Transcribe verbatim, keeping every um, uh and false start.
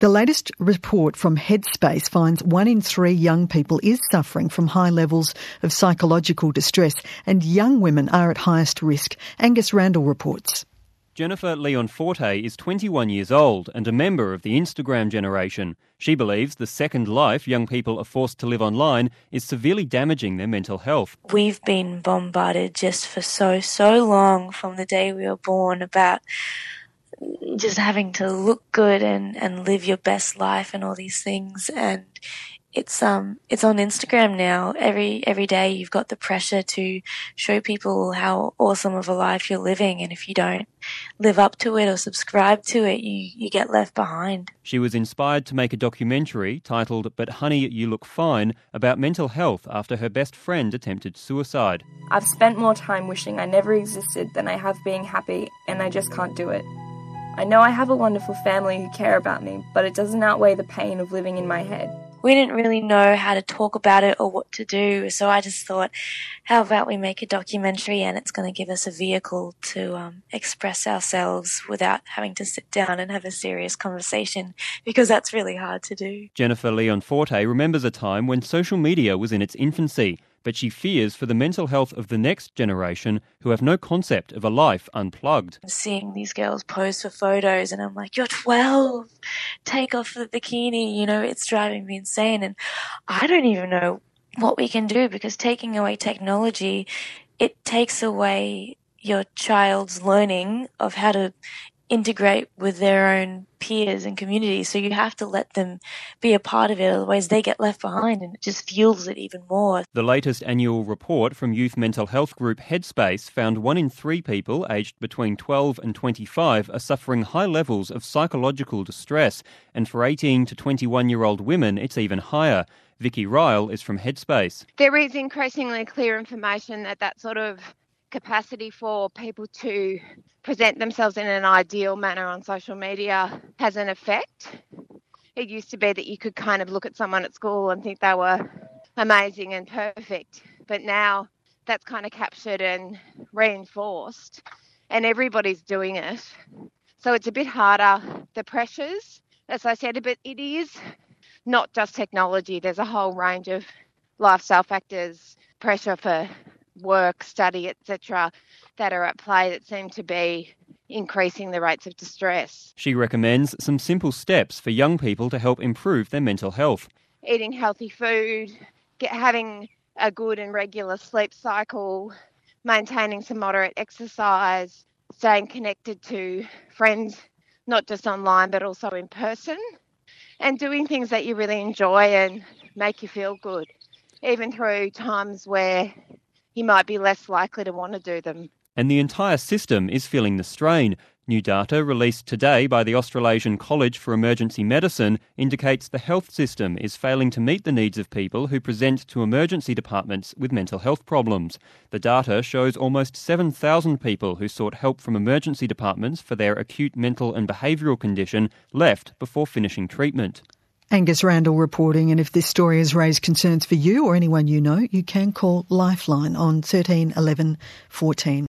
The latest report from Headspace finds one in three young people is suffering from high levels of psychological distress, and young women are at highest risk. Angus Randall reports. Jennifer Leon-Forte is twenty-one years old and a member of the Instagram generation. She believes the second life young people are forced to live online is severely damaging their mental health. We've been bombarded just for so, so long from the day we were born about just having to look good and, and live your best life and all these things. And it's um it's on Instagram now. Every every day you've got the pressure to show people how awesome of a life you're living, and if you don't live up to it or subscribe to it, you, you get left behind. She was inspired to make a documentary titled But Honey, You Look Fine about mental health after her best friend attempted suicide. I've spent more time wishing I never existed than I have being happy, and I just can't do it. I know I have a wonderful family who care about me, but it doesn't outweigh the pain of living in my head. We didn't really know how to talk about it or what to do, so I just thought, how about we make a documentary, and it's going to give us a vehicle to um, express ourselves without having to sit down and have a serious conversation, because that's really hard to do. Jennifer Leon-Forte remembers a time when social media was in its infancy, but she fears for the mental health of the next generation who have no concept of a life unplugged. I'm seeing these girls pose for photos and I'm like, you're twelve, take off the bikini, you know, it's driving me insane. And I don't even know what we can do, because taking away technology, it takes away your child's learning of how to integrate with their own peers and communities. So you have to let them be a part of it, otherwise they get left behind, and it just fuels it even more. The latest annual report from youth mental health group Headspace found one in three people aged between twelve and twenty-five are suffering high levels of psychological distress, and for eighteen to twenty-one-year-old women it's even higher. Vicky Ryle is from Headspace. There is increasingly clear information that that sort of capacity for people to present themselves in an ideal manner on social media has an effect. It used to be that you could kind of look at someone at school and think they were amazing and perfect, but now that's kind of captured and reinforced, and everybody's doing it. So it's a bit harder. The pressures associated, but it is not just technology. There's a whole range of lifestyle factors, pressure for work, study, et cetera, that are at play that seem to be increasing the rates of distress. She recommends some simple steps for young people to help improve their mental health. Eating healthy food, get, having a good and regular sleep cycle, maintaining some moderate exercise, staying connected to friends, not just online but also in person, and doing things that you really enjoy and make you feel good, even through times where you might be less likely to want to do them. And the entire system is feeling the strain. New data released today by the Australasian College for Emergency Medicine indicates the health system is failing to meet the needs of people who present to emergency departments with mental health problems. The data shows almost seven thousand people who sought help from emergency departments for their acute mental and behavioural condition left before finishing treatment. Angus Randall reporting, and if this story has raised concerns for you or anyone you know, you can call Lifeline on thirteen eleven fourteen.